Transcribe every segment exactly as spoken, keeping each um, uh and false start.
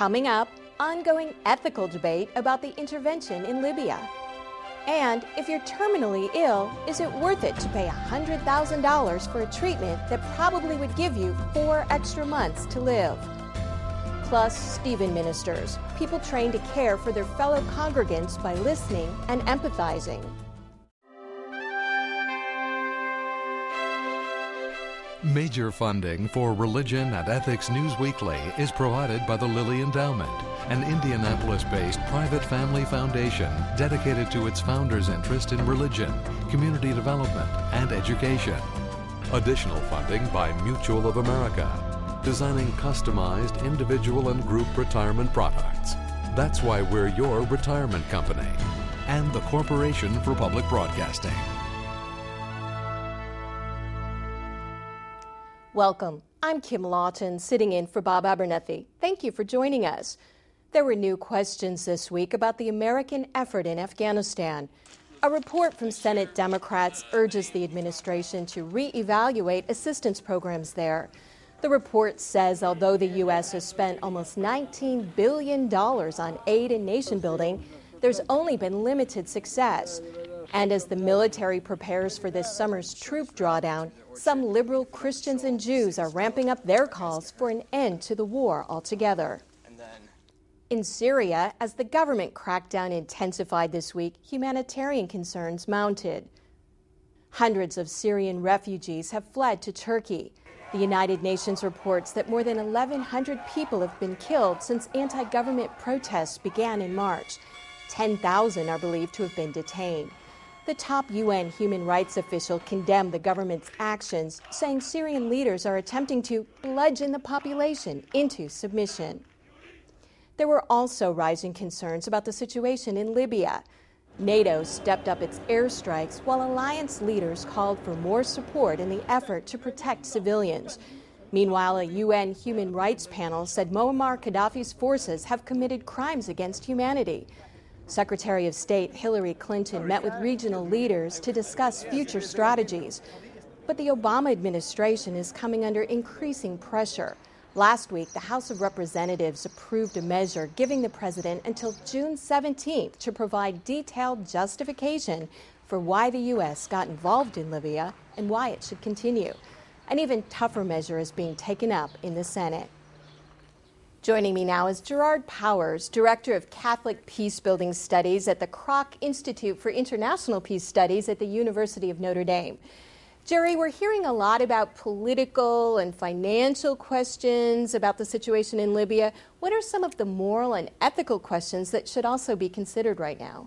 Coming up, ongoing ethical debate about the intervention in Libya. And if you're terminally ill, is it worth it to pay one hundred thousand dollars for a treatment that probably would give you four extra months to live? Plus, Stephen ministers, people trained to care for their fellow congregants by listening and empathizing. Major funding for Religion and Ethics News Weekly is provided by the Lilly Endowment, an Indianapolis-based private family foundation dedicated to its founders' interest in religion, community development, and education. Additional funding by Mutual of America, designing customized individual and group retirement products. That's why we're your retirement company. And the Corporation for Public Broadcasting. Welcome. I'm Kim Lawton, sitting in for Bob Abernethy. Thank you for joining us. There were new questions this week about the American effort in Afghanistan. A report from Senate Democrats urges the administration to reevaluate assistance programs there. The report says although the U S has spent almost nineteen billion dollars on aid and nation building, there's only been limited success. And as the military prepares for this summer's troop drawdown, some liberal Christians and Jews are ramping up their calls for an end to the war altogether. In Syria, as the government crackdown intensified this week, humanitarian concerns mounted. Hundreds of Syrian refugees have fled to Turkey. The United Nations reports that more than eleven hundred people have been killed since anti-government protests began in March. ten thousand are believed to have been detained. The top U N human rights official condemned the government's actions, saying Syrian leaders are attempting to bludgeon the population into submission. There were also rising concerns about the situation in Libya. NATO stepped up its airstrikes while alliance leaders called for more support in the effort to protect civilians. Meanwhile, a U N human rights panel said Muammar Gaddafi's forces have committed crimes against humanity. Secretary of State Hillary Clinton met with regional leaders to discuss future strategies. But the Obama administration is coming under increasing pressure. Last week, the House of Representatives approved a measure giving the president until June seventeenth to provide detailed justification for why the U S got involved in Libya and why it should continue. An even tougher measure is being taken up in the Senate. Joining me now is Gerard Powers, Director of Catholic Peacebuilding Studies at the Kroc Institute for International Peace Studies at the University of Notre Dame. Jerry, we're hearing a lot about political and financial questions about the situation in Libya. What are some of the moral and ethical questions that should also be considered right now?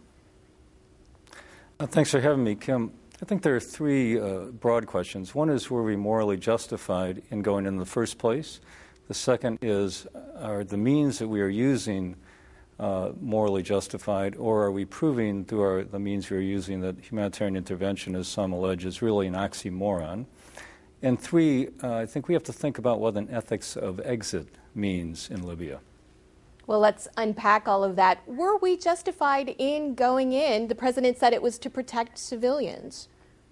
Uh, thanks for having me, Kim. I think there are three uh, broad questions. One is, were we morally justified in going in the first place? The second is, are the means that we are using uh, morally justified, or are we proving through our, the means we are using that humanitarian intervention, as some allege, is really an oxymoron? And three, uh, I think we have to think about what an ethics of exit means in Libya. Well, let's unpack all of that. Were we justified in going in? The president said it was to protect civilians.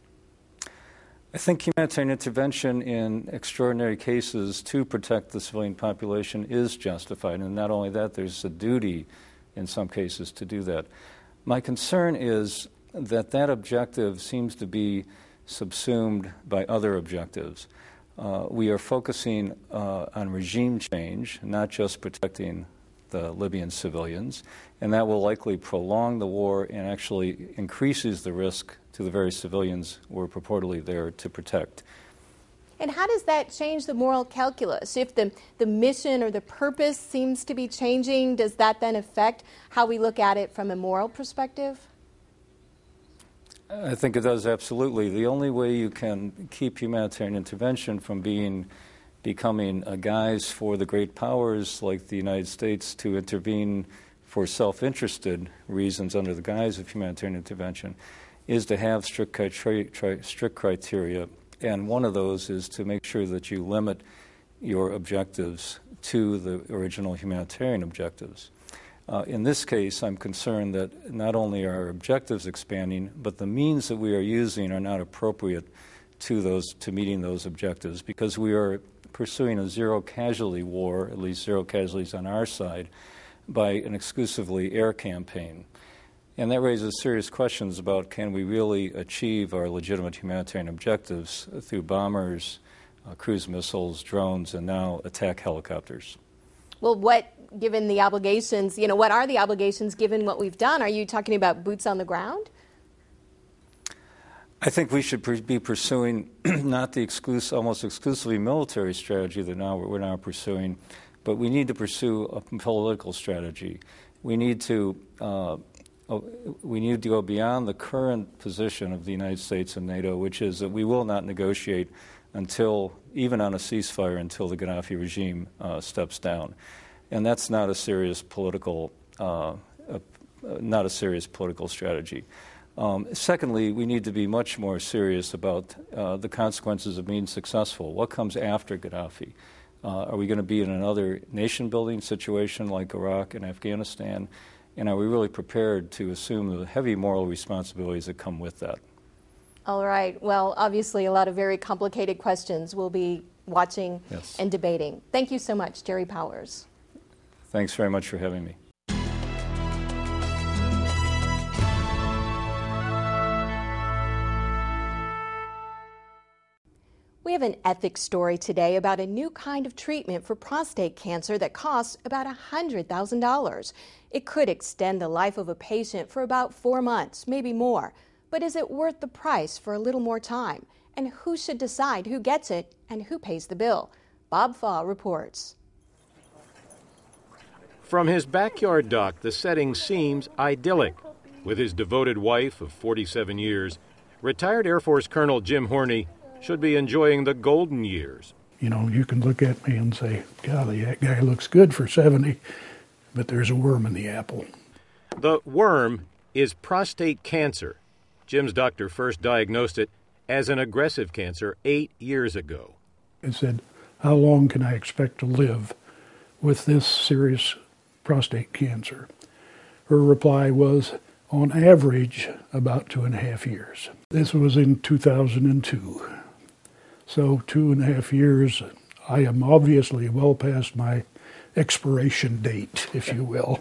I think humanitarian intervention in extraordinary cases to protect the civilian population is justified, and not only that, there's a duty in some cases to do that. My concern is that that objective seems to be subsumed by other objectives. Uh, we are focusing uh, on regime change, not just protecting the Libyan civilians, and that will likely prolong the war and actually increases the risk to the very civilians we're purportedly there to protect. And how does that change the moral calculus? If the, the mission or the purpose seems to be changing, does that then affect how we look at it from a moral perspective? I think it does, absolutely. The only way you can keep humanitarian intervention from being becoming a guise for the great powers like the United States to intervene for self-interested reasons under the guise of humanitarian intervention is to have strict criteria, strict criteria. And one of those is to make sure that you limit your objectives to the original humanitarian objectives. Uh, in this case, I'm concerned that not only are our objectives expanding, but the means that we are using are not appropriate to those to meeting those objectives, because we are pursuing a zero casualty war, at least zero casualties on our side, by an exclusively air campaign. And that raises serious questions about, can we really achieve our legitimate humanitarian objectives through bombers, uh, cruise missiles, drones, and now attack helicopters? Well, what, given the obligations, you know, what are the obligations given what we've done? Are you talking about boots on the ground? I think we should pre- be pursuing not the exclus- almost exclusively military strategy that now we're now pursuing, but we need to pursue a political strategy. We need to uh, we need to go beyond the current position of the United States and NATO, which is that we will not negotiate until, even on a ceasefire, until the Gaddafi regime uh, steps down, and that's not a serious political uh, a, not a serious political strategy. Um, secondly, we need to be much more serious about uh, the consequences of being successful. What comes after Gaddafi? Uh, are we going to be in another nation-building situation like Iraq and Afghanistan? And are we really prepared to assume the heavy moral responsibilities that come with that? All right. Well, obviously, a lot of very complicated questions we'll be watching yes. and debating. Thank you so much, Jerry Powers. Thanks very much for having me. We have an ethics story today about a new kind of treatment for prostate cancer that costs about one hundred thousand dollars. It could extend the life of a patient for about four months, maybe more. But is it worth the price for a little more time? And who should decide who gets it and who pays the bill? Bob Faw reports. From his backyard dock, the setting seems idyllic. With his devoted wife of forty-seven years, retired Air Force Colonel Jim Horney should be enjoying the golden years. You know, you can look at me and say, golly, that guy looks good for seventy, but there's a worm in the apple. The worm is prostate cancer. Jim's doctor first diagnosed it as an aggressive cancer eight years ago. I said, how long can I expect to live with this serious prostate cancer? Her reply was, on average, about two and a half years. This was in two thousand two. So two and a half years, I am obviously well past my expiration date, if you will.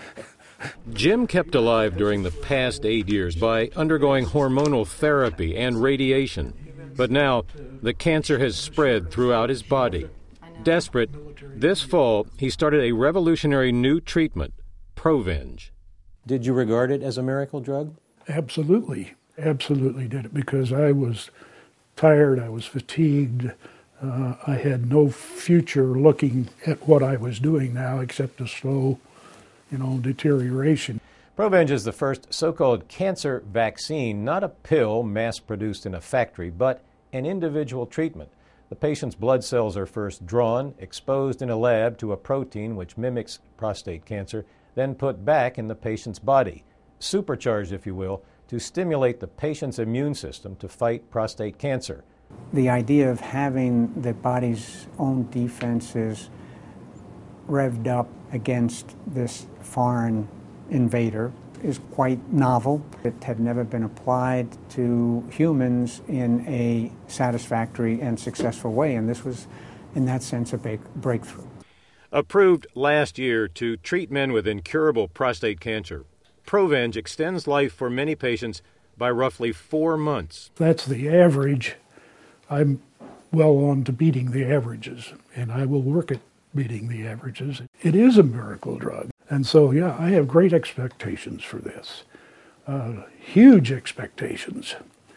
Jim kept alive during the past eight years by undergoing hormonal therapy and radiation. But now, the cancer has spread throughout his body. Desperate, this fall, he started a revolutionary new treatment, Provenge. Did you regard it as a miracle drug? Absolutely. Absolutely did it, because I was tired, I was fatigued, uh, I had no future looking at what I was doing now except a slow, you know, deterioration. Provenge is the first so-called cancer vaccine, not a pill mass-produced in a factory, but an individual treatment. The patient's blood cells are first drawn, exposed in a lab to a protein which mimics prostate cancer, then put back in the patient's body, supercharged, if you will, to stimulate the patient's immune system to fight prostate cancer. The idea of having the body's own defenses revved up against this foreign invader is quite novel. It had never been applied to humans in a satisfactory and successful way, and this was, in that sense, a big breakthrough. Approved last year to treat men with incurable prostate cancer, Provenge extends life for many patients by roughly four months. That's the average. I'm well on to beating the averages, and I will work at beating the averages. It is a miracle drug. And so, yeah, I have great expectations for this. Uh, huge expectations.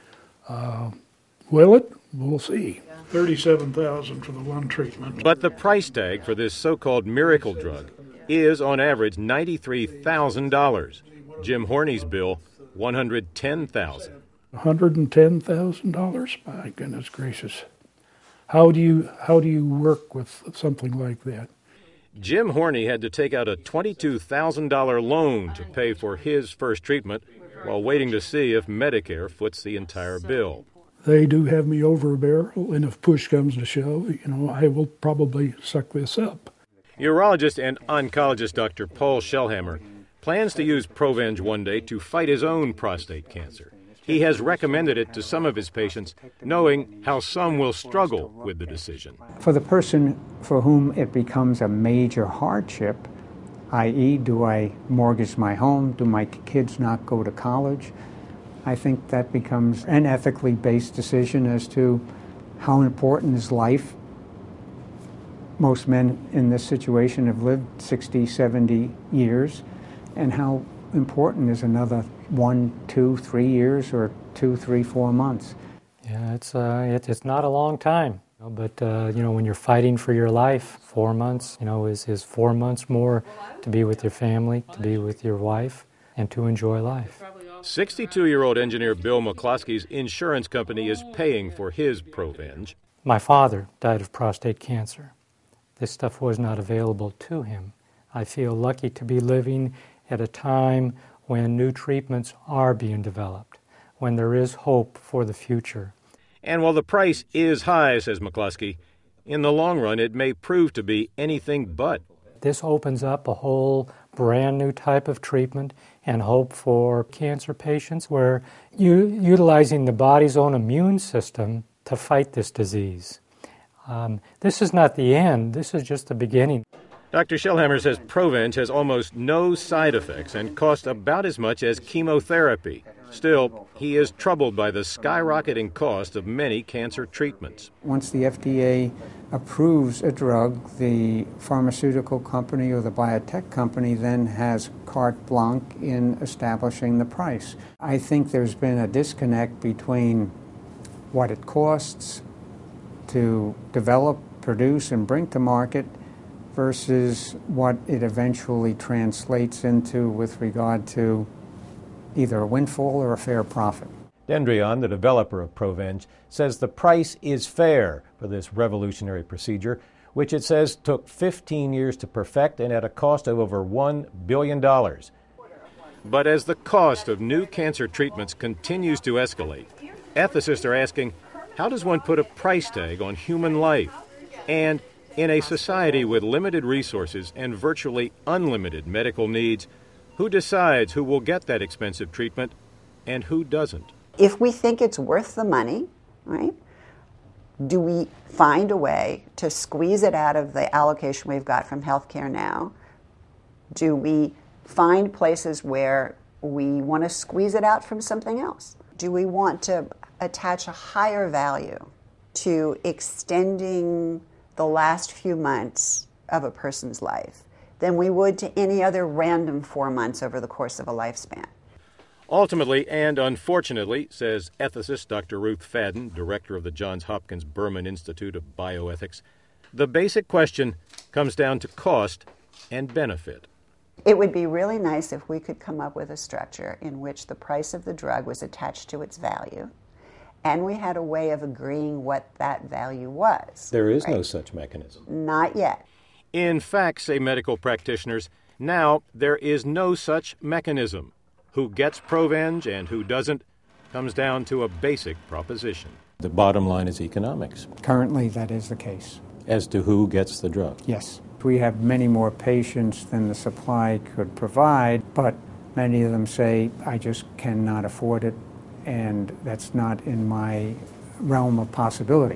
Uh, will it? We'll see. thirty-seven thousand dollars for the one treatment. But the price tag for this so-called miracle drug is, on average, ninety-three thousand dollars. Jim Horney's bill, one hundred ten thousand dollars. one hundred ten thousand dollars? My goodness gracious. How do you how do you work with something like that? Jim Horney had to take out a twenty-two thousand dollars loan to pay for his first treatment while waiting to see if Medicare foots the entire bill. They do have me over a barrel, and if push comes to shove, you know, I will probably suck this up. Urologist and oncologist Doctor Paul Shellhammer plans to use Provenge one day to fight his own prostate cancer. he has recommended it to some of his patients, knowing how some will struggle with the decision. For the person for whom it becomes a major hardship, that is, do I mortgage my home? Do my kids not go to college? I think that becomes an ethically based decision as to how important is life. Most men in this situation have lived sixty, seventy years, and how important is another one, two, three years, or two, three, four months. Yeah, it's uh, it, it's not a long time, you know, but uh, you know, when you're fighting for your life, four months, you know, is is four months more to be with your family, to be with your wife, and to enjoy life. sixty-two-year-old engineer Bill McCloskey's insurance company is paying for his Provenge. My father died of prostate cancer. This stuff was not available to him. I feel lucky to be living at a time when new treatments are being developed, when there is hope for the future. And while the price is high, says McCloskey, in the long run it may prove to be anything but. This opens up a whole brand new type of treatment and hope for cancer patients where you utilizing the body's own immune system to fight this disease. Um, this is not the end. This is just the beginning. Doctor Shellhammer says Provenge has almost no side effects and costs about as much as chemotherapy. Still, he is troubled by the skyrocketing cost of many cancer treatments. Once the F D A approves a drug, the pharmaceutical company or the biotech company then has carte blanche in establishing the price. I think there's been a disconnect between what it costs to develop, produce, and bring to market versus what it eventually translates into with regard to either a windfall or a fair profit. Dendreon, the developer of Provenge, says the price is fair for this revolutionary procedure, which it says took fifteen years to perfect and at a cost of over one billion dollars. But as the cost of new cancer treatments continues to escalate, ethicists are asking, how does one put a price tag on human life? And in a society with limited resources and virtually unlimited medical needs, who decides who will get that expensive treatment and who doesn't? If we think it's worth the money, right, do we find a way to squeeze it out of the allocation we've got from healthcare now? Do we find places where we want to squeeze it out from something else? Do we want to attach a higher value to extending the last few months of a person's life than we would to any other random four months over the course of a lifespan? Ultimately, and unfortunately, says ethicist Doctor Ruth Fadden, director of the Johns Hopkins Berman Institute of Bioethics, the basic question comes down to cost and benefit. It would be really nice if we could come up with a structure in which the price of the drug was attached to its value, and we had a way of agreeing what that value was. There is right? no such mechanism. Not yet. In fact, say medical practitioners, now there is no such mechanism. Who gets Provenge and who doesn't comes down to a basic proposition. The bottom line is economics. Currently, that is the case. As to who gets the drug. Yes. We have many more patients than the supply could provide, but many of them say, I just cannot afford it, and that's not in my realm of possibility.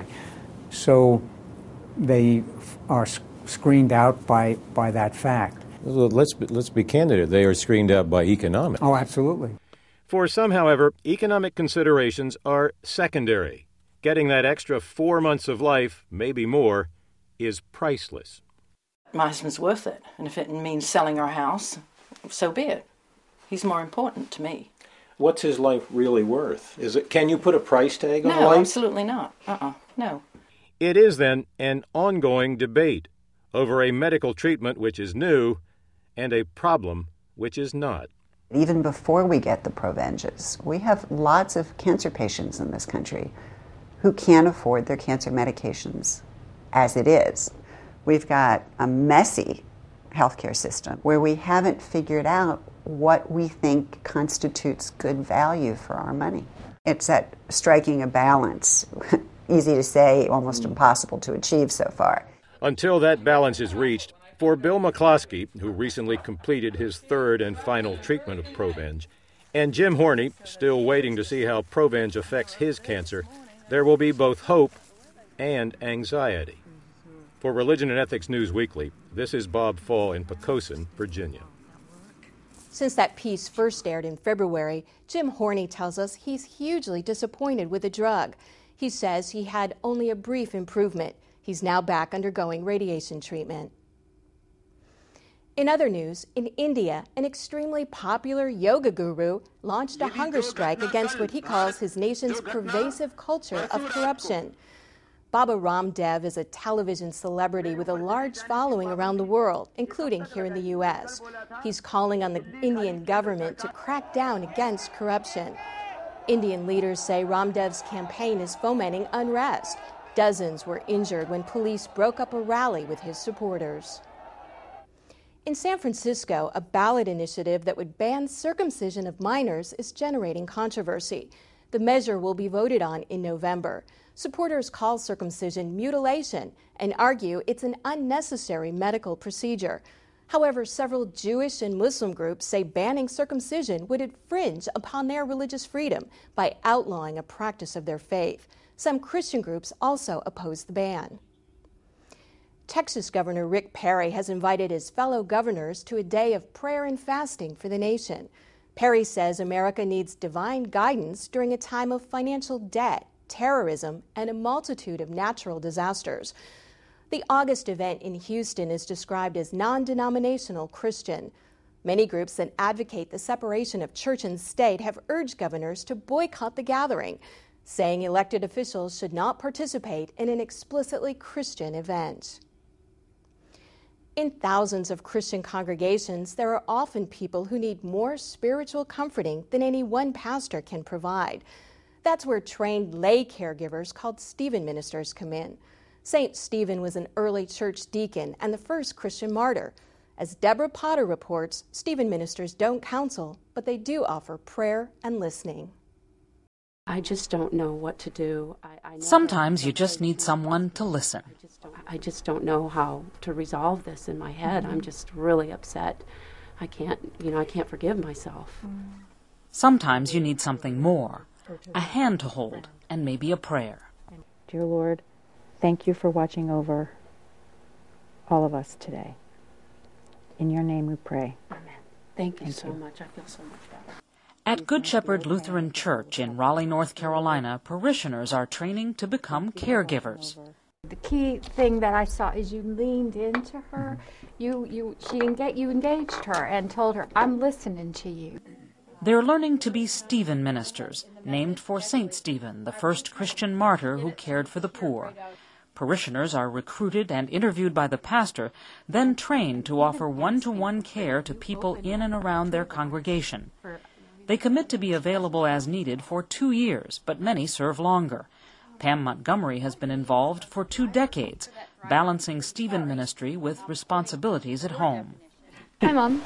So they are screened out by, by that fact. Well, let's be, let's be candid. They are screened out by economics. Oh, absolutely. For some, however, economic considerations are secondary. Getting that extra four months of life, maybe more, is priceless. My husband's worth it, and if it means selling our house, so be it. He's more important to me. What's his life really worth? Is it? Can you put a price tag on no, life? No, absolutely not. Uh-uh, no. It is, then, an ongoing debate over a medical treatment which is new and a problem which is not. Even before we get the Provenges, we have lots of cancer patients in this country who can't afford their cancer medications as it is. We've got a messy healthcare system where we haven't figured out what we think constitutes good value for our money. It's that striking a balance, easy to say, almost impossible to achieve so far. Until that balance is reached, for Bill McCloskey, who recently completed his third and final treatment of Provenge, And Jim Horney, still waiting to see how Provenge affects his cancer, there will be both hope and anxiety. For Religion and Ethics News Weekly, this is Bob Fall in Poquoson, Virginia. Since that piece first aired in February, Jim Horney tells us he's hugely disappointed with the drug. He says he had only a brief improvement. He's now back undergoing radiation treatment. In other news, in India, an extremely popular yoga guru launched a hunger strike against what he calls his nation's pervasive culture of corruption. Baba Ramdev is a television celebrity with a large following around the world, including here in the U S. He's calling on the Indian government to crack down against corruption. Indian leaders say Ramdev's campaign is fomenting unrest. Dozens were injured when police broke up a rally with his supporters. In San Francisco, a ballot initiative that would ban circumcision of minors is generating controversy. The measure will be voted on in November. Supporters call circumcision mutilation and argue it's an unnecessary medical procedure. However, several Jewish and Muslim groups say banning circumcision would infringe upon their religious freedom by outlawing a practice of their faith. Some Christian groups also oppose the ban. Texas Governor Rick Perry has invited his fellow governors to a day of prayer and fasting for the nation. Perry says America needs divine guidance during a time of financial debt, terrorism, and a multitude of natural disasters. The August event in Houston is described as non-denominational Christian. Many groups that advocate the separation of church and state have urged governors to boycott the gathering, saying elected officials should not participate in an explicitly Christian event. In thousands of Christian congregations, there are often people who need more spiritual comforting than any one pastor can provide. That's where trained lay caregivers called Stephen ministers come in. Saint Stephen was an early church deacon and the first Christian martyr. As Deborah Potter reports, Stephen ministers don't counsel, but they do offer prayer and listening. I just don't know what to do. I, I Sometimes you just need someone to listen. I just, don't, I just don't know how to resolve this in my head. Mm-hmm. I'm just really upset. I can't, you know, I can't forgive myself. Sometimes you need something more, a hand to hold, and maybe a prayer. Dear Lord, thank you for watching over all of us today. In your name we pray. Amen. Thank you thank so you. much. I feel so much better. At Good Shepherd Lutheran Church in Raleigh, North Carolina, parishioners are training to become caregivers. The key thing that I saw is you leaned into her. You, you, she engaged, you engaged her and told her, "I'm listening to you." They're learning to be Stephen ministers, named for Saint Stephen, the first Christian martyr who cared for the poor. Parishioners are recruited and interviewed by the pastor, then trained to offer one-to-one care to people in and around their congregation. They commit to be available as needed for two years, but many serve longer. Pam Montgomery has been involved for two decades, balancing Stephen ministry with responsibilities at home. Hi, Mom.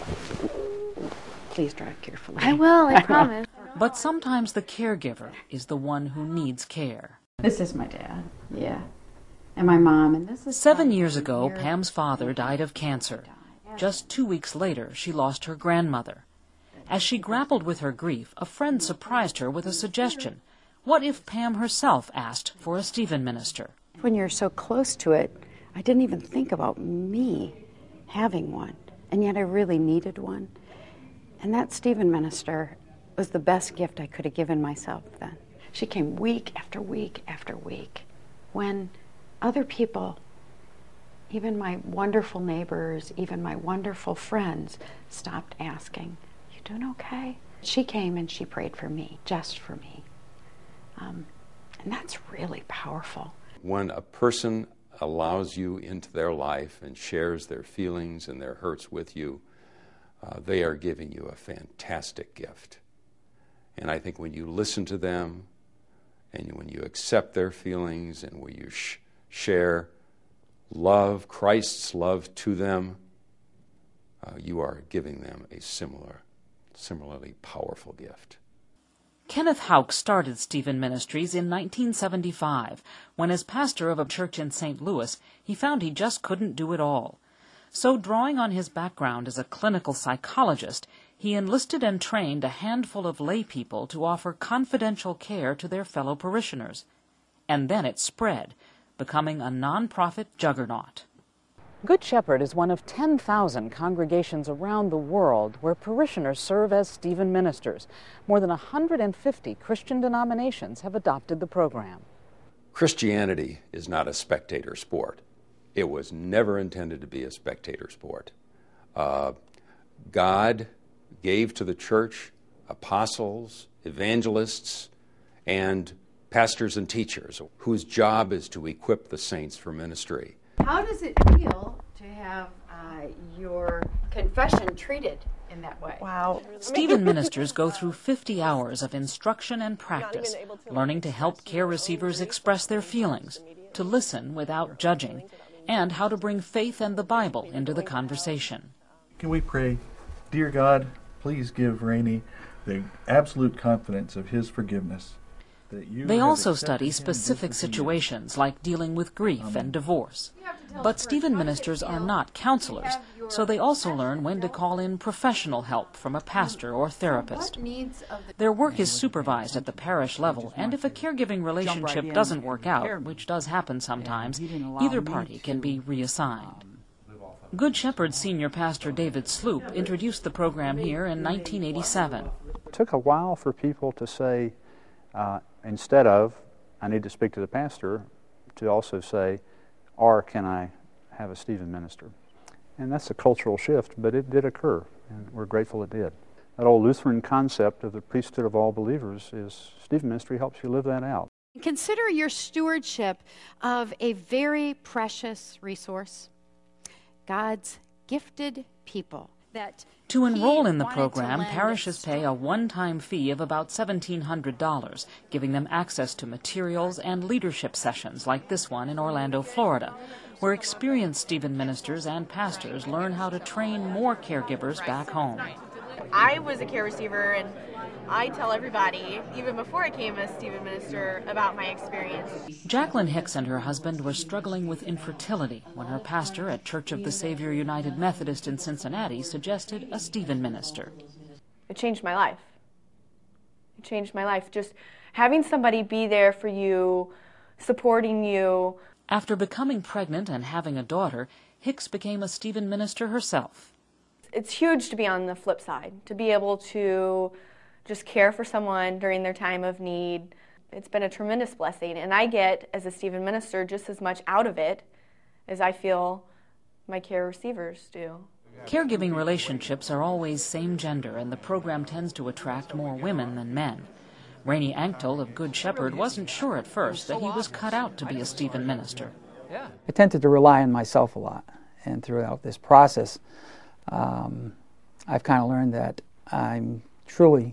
Please drive carefully. I will, I promise. But sometimes the caregiver is the one who needs care. This is my dad, yeah, and my mom, and this is... Seven years ago, Pam's father died of cancer. Just two weeks later, she lost her grandmother. As she grappled with her grief, a friend surprised her with a suggestion. What if Pam herself asked for a Stephen minister? When you're so close to it, I didn't even think about me having one, and yet I really needed one. And that Stephen minister was the best gift I could have given myself then. She came week after week after week when other people, even my wonderful neighbors, even my wonderful friends, stopped asking, "You doing okay?" She came and she prayed for me, just for me. Um, and that's really powerful. When a person allows you into their life and shares their feelings and their hurts with you, uh, they are giving you a fantastic gift. And I think when you listen to them, and when you accept their feelings, and when you sh- share love, Christ's love to them, uh, you are giving them a similar, similarly powerful gift. Kenneth Houck started Stephen Ministries in nineteen seventy-five, when as pastor of a church in Saint Louis, he found he just couldn't do it all. So drawing on his background as a clinical psychologist, he enlisted and trained a handful of lay people to offer confidential care to their fellow parishioners. And then it spread, becoming a nonprofit juggernaut. Good Shepherd is one of ten thousand congregations around the world where parishioners serve as Stephen ministers. More than one hundred fifty Christian denominations have adopted the program. Christianity is not a spectator sport. It was never intended to be a spectator sport. Uh, God gave to the church apostles, evangelists, and pastors and teachers whose job is to equip the saints for ministry. How does it feel to have uh, your confession treated in that way? Wow. Stephen ministers go through fifty hours of instruction and practice, learning to help care receivers express their feelings, to listen without judging, and how to bring faith and the Bible into the conversation. Can we pray? Dear God, please give Rainey the absolute confidence of his forgiveness. That you they also study specific situations like dealing with grief Amen. And divorce. But Stephen ministers are not counselors, so they also learn when to call in professional help from a pastor or therapist. Their work is supervised at the parish level, and if a caregiving relationship doesn't work out, which does happen sometimes, either party can be reassigned. Good Shepherd Senior Pastor David Sloop introduced the program here in nineteen eighty-seven. It took a while for people to say, uh, instead of, I need to speak to the pastor, to also say, or can I have a Stephen minister? And that's a cultural shift, but it did occur, and we're grateful it did. That old Lutheran concept of the priesthood of all believers is Stephen ministry helps you live that out. Consider your stewardship of a very precious resource, God's gifted people. That to enroll in the program, parishes pay a one-time fee of about seventeen hundred dollars, giving them access to materials and leadership sessions like this one in Orlando, Florida, where experienced Stephen ministers and pastors learn how to train more caregivers back home. I was a care receiver, and I tell everybody, even before I became a Stephen minister, about my experience. Jacqueline Hicks and her husband were struggling with infertility when her pastor at Church of the Savior United Methodist in Cincinnati suggested a Stephen minister. It changed my life. It changed my life. Just having somebody be there for you, supporting you. After becoming pregnant and having a daughter, Hicks became a Stephen minister herself. It's huge to be on the flip side, to be able to just care for someone during their time of need. It's been a tremendous blessing, and I get, as a Stephen minister, just as much out of it as I feel my care receivers do. Caregiving relationships are always same gender, and the program tends to attract more women than men. Rainey Anktel of Good Shepherd wasn't sure at first that he was cut out to be a Stephen minister. I tended to rely on myself a lot, and throughout this process, um, I've kind of learned that I'm truly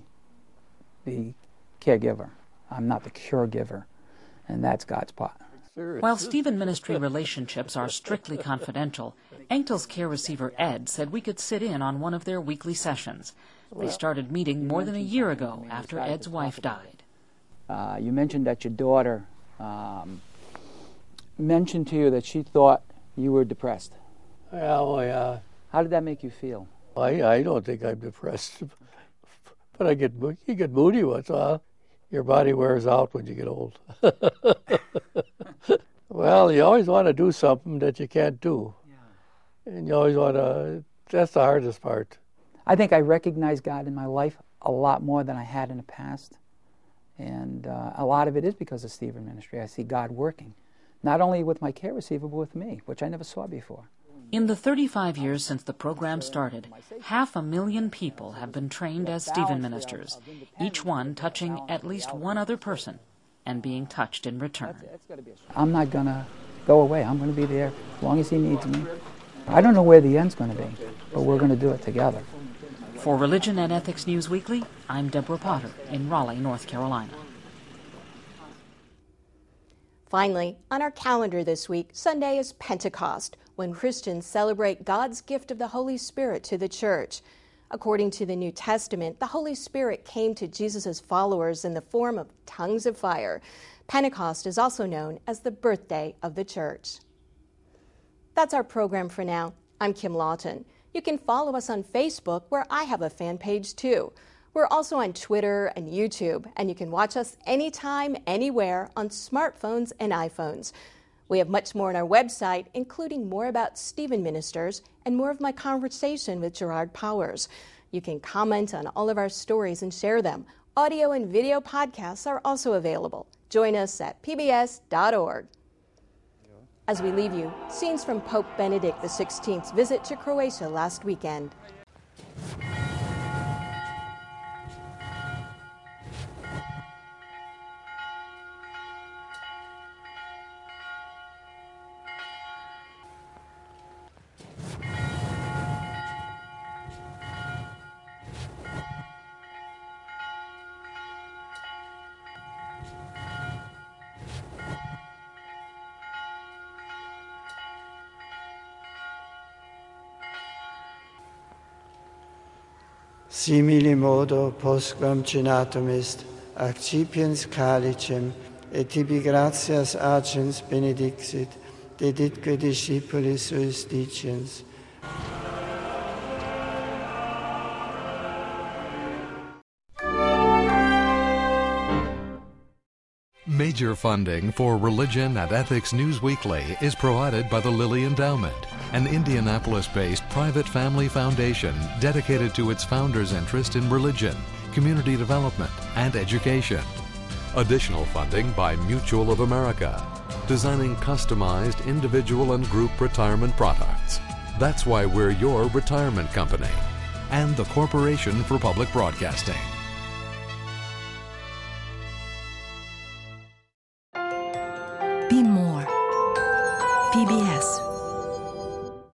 the caregiver. I'm not the cure giver, and that's God's part. While Stephen ministry relationships are strictly confidential, Anktel's care receiver Ed said we could sit in on one of their weekly sessions. They started meeting more than a year ago after Ed's wife died. Uh, you mentioned that your daughter um, mentioned to you that she thought you were depressed. Yeah, well, yeah. How did that make you feel? I, I don't think I'm depressed, but I get you get moody once in a while. Your body wears out when you get old. Well, you always want to do something that you can't do. Yeah. And you always want to, that's the hardest part. I think I recognize God in my life a lot more than I had in the past. And uh, a lot of it is because of Stephen ministry. I see God working, not only with my care receiver, but with me, which I never saw before. In the thirty-five years since the program started, half a million people have been trained as Stephen ministers, each one touching at least one other person and being touched in return. I'm not going to go away. I'm going to be there as long as he needs me. I don't know where the end's going to be, but we're going to do it together. For Religion and Ethics News Weekly, I'm Deborah Potter in Raleigh, North Carolina. Finally, on our calendar this week, Sunday is Pentecost, when Christians celebrate God's gift of the Holy Spirit to the church. According to the New Testament, the Holy Spirit came to Jesus' followers in the form of tongues of fire. Pentecost is also known as the birthday of the church. That's our program for now. I'm Kim Lawton. You can follow us on Facebook, where I have a fan page too. We're also on Twitter and YouTube, and you can watch us anytime, anywhere on smartphones and iPhones. We have much more on our website, including more about Stephen Ministers and more of my conversation with Gerard Powers. You can comment on all of our stories and share them. Audio and video podcasts are also available. Join us at P B S dot org. As we leave you, scenes from Pope Benedict the sixteenth's visit to Croatia last weekend. Simili modo postquam cenatum est, accipiens calicem, et tibi gratias agens benedixit, deditque discipulis suis diciens. Major funding for Religion and Ethics News Weekly is provided by the Lilly Endowment, an Indianapolis-based private family foundation dedicated to its founders' interest in religion, community development, and education. Additional funding by Mutual of America, designing customized individual and group retirement products. That's why we're your retirement company. And the Corporation for Public Broadcasting.